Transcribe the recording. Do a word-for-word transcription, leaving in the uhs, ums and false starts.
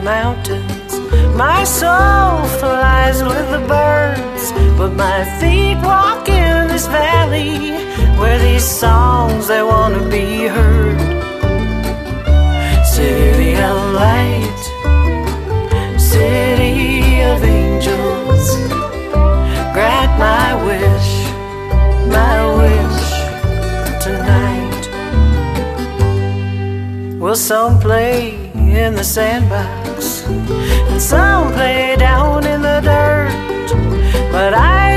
mountains, my soul flies with the birds, but my feet walk in this valley where these songs, they want to be heard. City of light, city of angels, grant my wish, my wish tonight. Well, some play in the sandbox and some play down in the dirt, but I